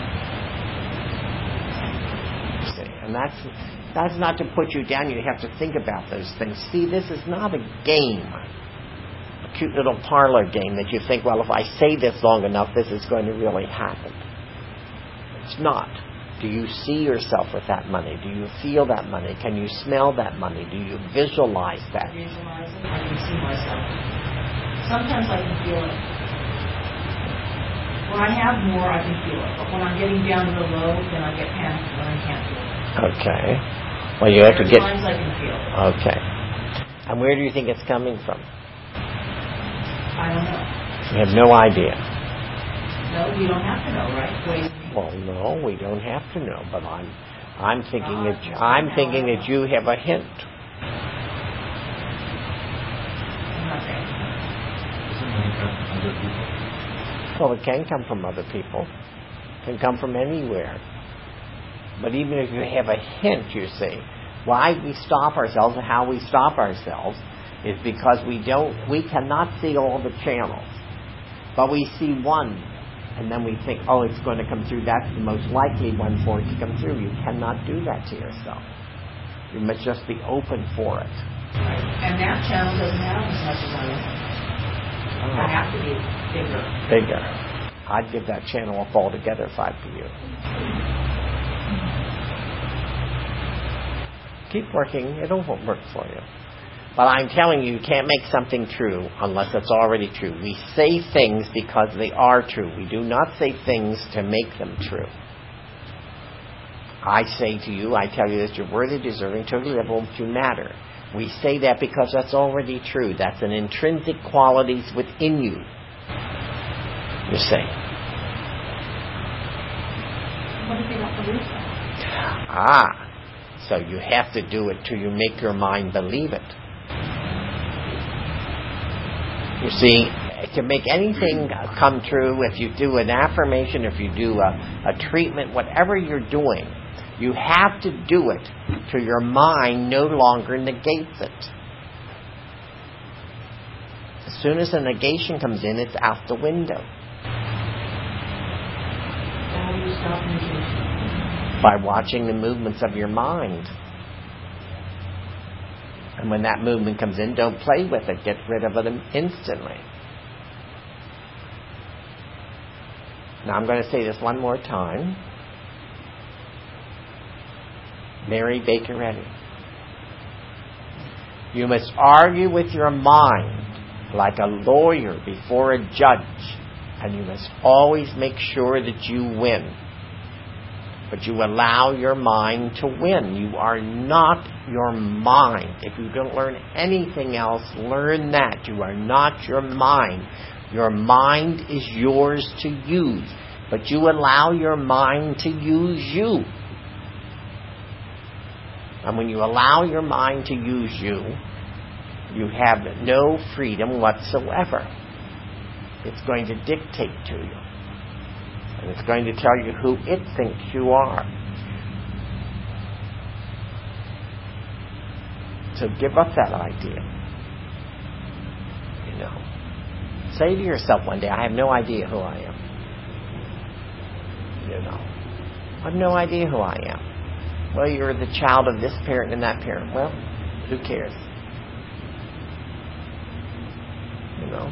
See, and that's not to put you down. You have to think about those things. See, this is not a game, a cute little parlor game that you think, well, if I say this long enough, this is going to really happen. It's not. Do you see yourself with that money? Do you feel that money? Can you smell that money? Do you visualize that? Visualize it. I can see myself. Sometimes I can feel it. When I have more, I can feel it. But when I'm getting down real low, then I get panicked when I can't feel it. Okay. Well, you have to get... Times I can feel it. Okay. And where do you think it's coming from? I don't know. You have no idea. No, you don't have to know, right? Wait. Well, no, we don't have to know. But I'm thinking that you have a hint. Doesn't money come from other people? Well, it can come from other people. It can come from anywhere. But even if you have a hint, you see, why we stop ourselves and how we stop ourselves is because we cannot see all the channels. But we see one, and then we think, oh, it's going to come through. That's the most likely one for it to come through. You cannot do that to yourself. You must just be open for it. And that channel doesn't have as much as I am. I have to be bigger. Bigger. I'd give that channel up altogether if I were you. Keep working. It'll work for you. But I'm telling you, you can't make something true unless it's already true. We say things because they are true. We do not say things to make them true. I say to you, I tell you that you're worthy, deserving, totally livable, to matter. We say that because that's already true. That's an intrinsic qualities within you. You say. What if you don't believe that? Ah, so you have to do it till you make your mind believe it. You see, to make anything come true, if you do an affirmation, if you do a treatment, whatever you're doing, you have to do it till your mind no longer negates it. As soon as a negation comes in, it's out the window. How do you stop negation? By watching the movements of your mind. And when that movement comes in, don't play with it. Get rid of it instantly. Now I'm going to say this one more time. Mary Baker Eddy. You must argue with your mind like a lawyer before a judge. And you must always make sure that you win. But you allow your mind to win. You are not your mind. If you don't learn anything else, learn that. You are not your mind. Your mind is yours to use. But you allow your mind to use you. And when you allow your mind to use you, you have no freedom whatsoever. It's going to dictate to you. And it's going to tell you who it thinks you are. So give up that idea. You know. Say to yourself one day, I have no idea who I am. You know. I have no idea who I am. Well, you're the child of this parent and that parent. Well, who cares? You know.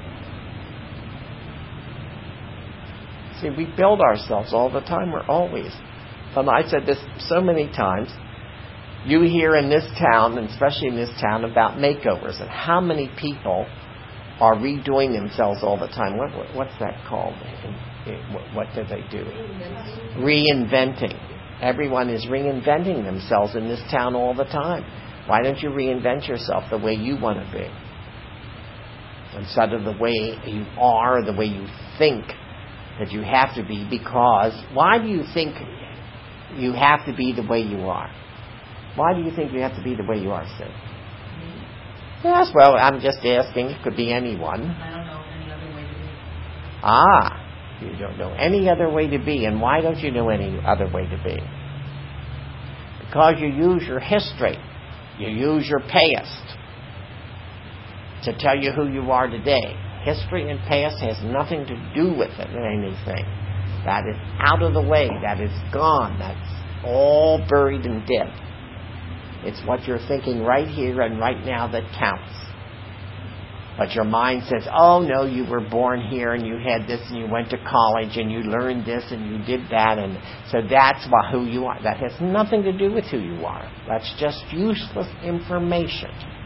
See, we build ourselves all the time. We're always. And I said this so many times. You hear in this town, and especially in this town, about makeovers and how many people are redoing themselves all the time. What's that called? What do they do? Reinventing. Everyone is reinventing themselves in this town all the time. Why don't you reinvent yourself the way you want to be? Instead of the way you are, the way you think that you have to be, because why do you think you have to be the way you are? Why do you think you have to be the way you are, Sid? Yes, well, I'm just asking. It could be anyone. I don't know any other way to be. Ah, you don't know any other way to be. And why don't you know any other way to be? Because you use your history. You use your past to tell you who you are today. History and past has nothing to do with it or anything. That is out of the way. That is gone. That's all buried and dead. It's what you're thinking right here and right now that counts. But your mind says, oh no, you were born here and you had this and you went to college and you learned this and you did that, and so that's who you are. That has nothing to do with who you are. That's just useless information.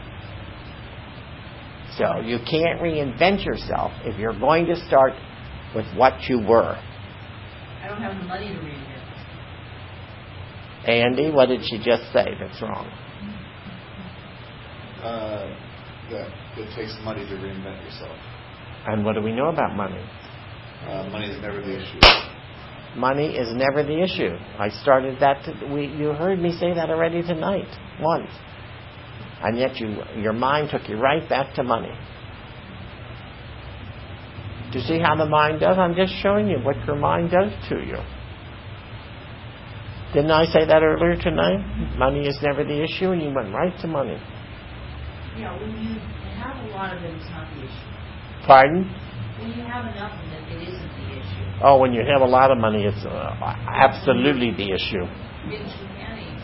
So you can't reinvent yourself if you're going to start with what you were. I don't have the money to reinvent. Andy, what did she just say that's wrong? That it takes money to reinvent yourself. And what do we know about money? Money is never the issue. Money is never the issue. I started that. You heard me say that already tonight, once. And yet your mind took you right back to money. Do you see how the mind does? I'm just showing you what your mind does to you. Didn't I say that earlier tonight? Money is never the issue, and you went right to money. Yeah, when you have a lot of it, it's not the issue. Pardon? When you have enough of it, it isn't the issue. Oh, when you have a lot of money, it's absolutely the issue. Pinching pennies.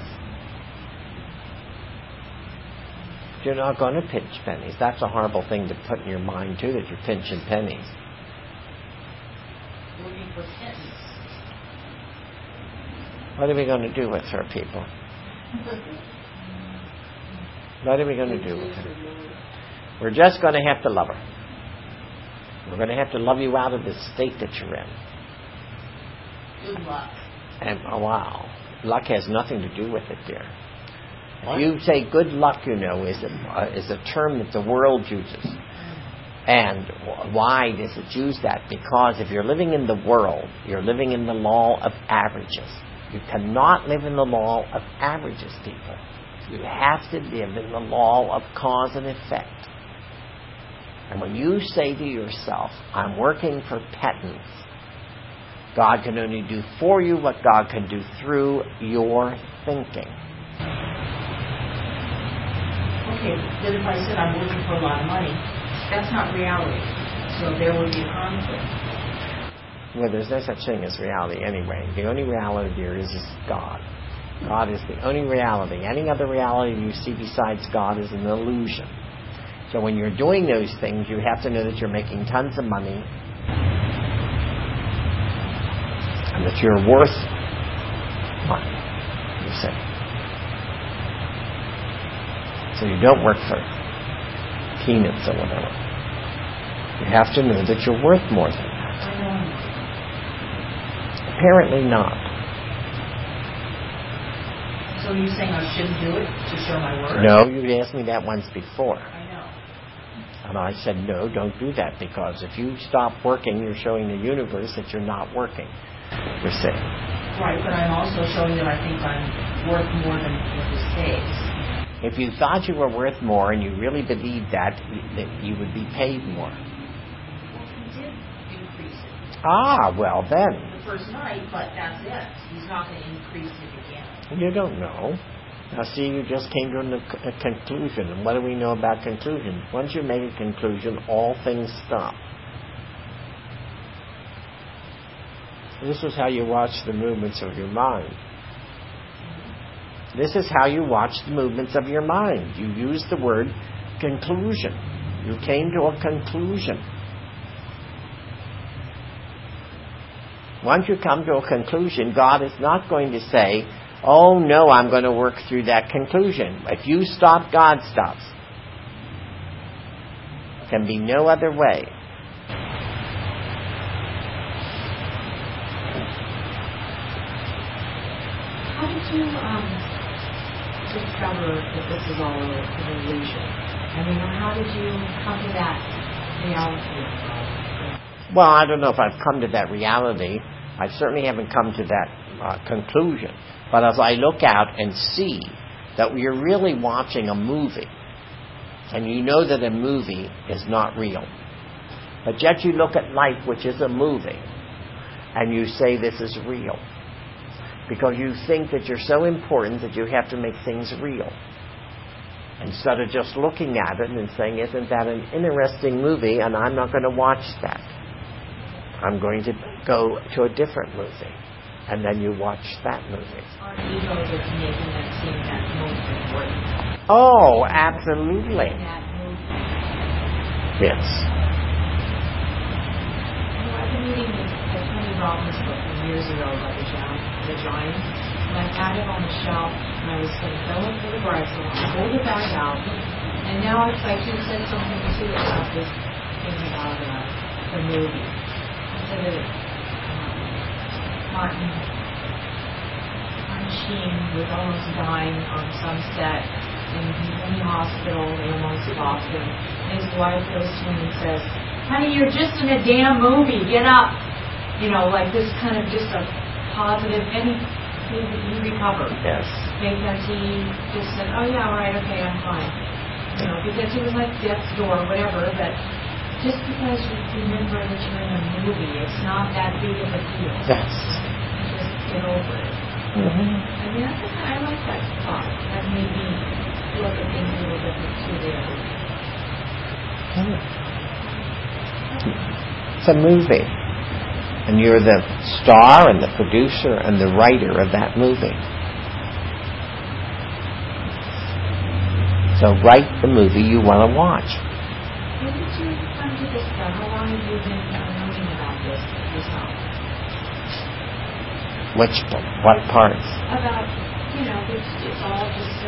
You're not going to pinch pennies. That's a horrible thing to put in your mind, too, that you're pinching pennies. Looking for pittance. What are we going to do with her, people? What are we going to do with her? We're just going to have to love her. We're going to have to love you out of the state that you're in. Good luck. And wow, luck has nothing to do with it, dear. If you say good luck, is a term that the world uses. And why does it use that? Because if you're living in the world, you're living in the law of averages. You cannot live in the law of averages, people. You have to live in the law of cause and effect. And when you say to yourself, I'm working for pittance, God can only do for you what God can do through your thinking. Okay, but if I said I'm working for a lot of money, that's not reality. So there would be a conflict. Well, there's no such thing as reality anyway. The only reality there is God. God is the only reality. Any other reality you see besides God is an illusion. So when you're doing those things, you have to know that you're making tons of money and that you're worth money, you say. So you don't work for peanuts or whatever. You have to know that you're worth more than that. Apparently not. So you're saying I shouldn't do it to show my worth? No, you asked me that once before. I know. And I said, no, don't do that, because if you stop working, you're showing the universe that you're not working. You're saying. Right, but I'm also showing that I think I'm worth more than it states. If you thought you were worth more and you really believed that you would be paid more. Well, he did increase it. Ah, well then. The first night, but that's it. He's not going to increase it again. You don't know. Now see, you just came to a conclusion. And what do we know about conclusion? Once you make a conclusion, all things stop. This is how you watch the movements of your mind. This is how you watch the movements of your mind. You use the word conclusion. You came to a conclusion. Once you come to a conclusion, God is not going to say, oh no, I'm going to work through that conclusion. If you stop, God stops. There can be no other way. How did you discover that this is all an illusion? I mean, how did you come to that reality? Well, I don't know if I've come to that reality. I certainly haven't come to that conclusion. But as I look out and see that we are really watching a movie, and you know that a movie is not real, but yet you look at life, which is a movie, and you say this is real, because you think that you're so important that you have to make things real, instead of just looking at it and saying, isn't that an interesting movie, and I'm not going to watch that. I'm going to go to a different movie. And then you watch that movie. Our ego is making us seem that most important. Oh, absolutely. That movie. Yes. I've been reading a Tony Robbins book from years ago about the giant. And I had it on the shelf, and I was going to fill it for the bride, so I pulled it back out. And now it's like you said something too about this thing about the movie. I said that Martin Sheen was almost dying on some set, and he's in the hospital, they almost lost him. And his wife goes to him and says, honey, you're just in a damn movie, get up. You know, like this kind of just a positive, and he recovered. Yes. Because he just said, oh yeah, all right, okay, I'm fine. You know, because he was like death's door or whatever, but just because you remember that you're in a movie, it's not that big of a deal. Yes. Just get over it. I mean, I like that thought. That made me look at things a little different too the other day. It's a movie. And you're the star and the producer and the writer of that movie. So write the movie you want to watch. When did you come to this stuff? How long have you been learning about this yourself? What parts? About, it's all just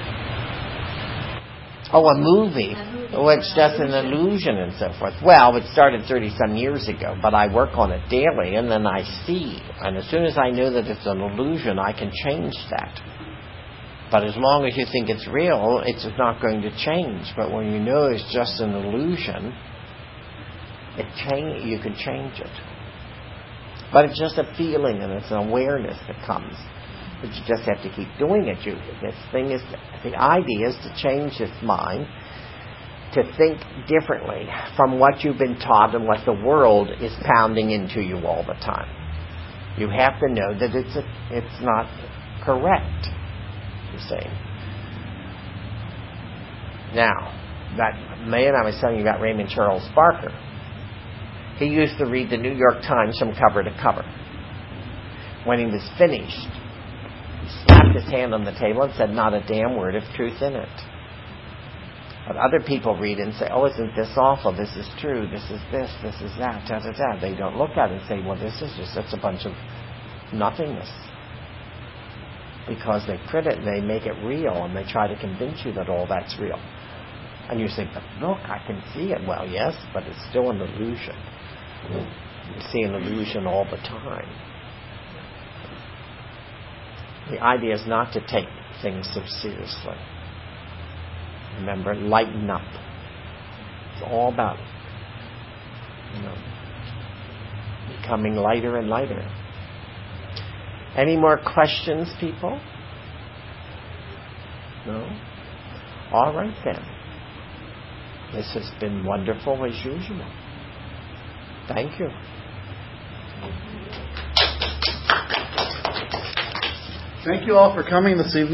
a movie. It's just an illusion and so forth. Well, it started 30-some years ago, but I work on it daily, and then I see. And as soon as I know that it's an illusion, I can change that. But as long as you think it's real, it's not going to change. But when you know it's just an illusion, you can change it. But it's just a feeling and it's an awareness that comes. But you just have to keep doing it. The idea is to change its mind, to think differently from what you've been taught and what the world is pounding into you all the time. You have to know that it's not correct, you see. Now, that man I was telling you about, Raymond Charles Barker, he used to read the New York Times from cover to cover. When he was finished, he slapped his hand on the table and said, "Not a damn word of truth in it." But other people read it and say, "Oh, isn't this awful? This is true. This is this. This is that." Da, da, da. They don't look at it and say, "Well, this is that's a bunch of nothingness." Because they print it and they make it real and they try to convince you that all that's real. And you say, "But look, I can see it." Well, yes, but it's still an illusion. You see an illusion all the time. The idea is not to take things so seriously. Remember, lighten up. It's all about becoming lighter and lighter. Any more questions, people? No? All right then. This has been wonderful as usual. Thank you. Thank you all for coming this evening.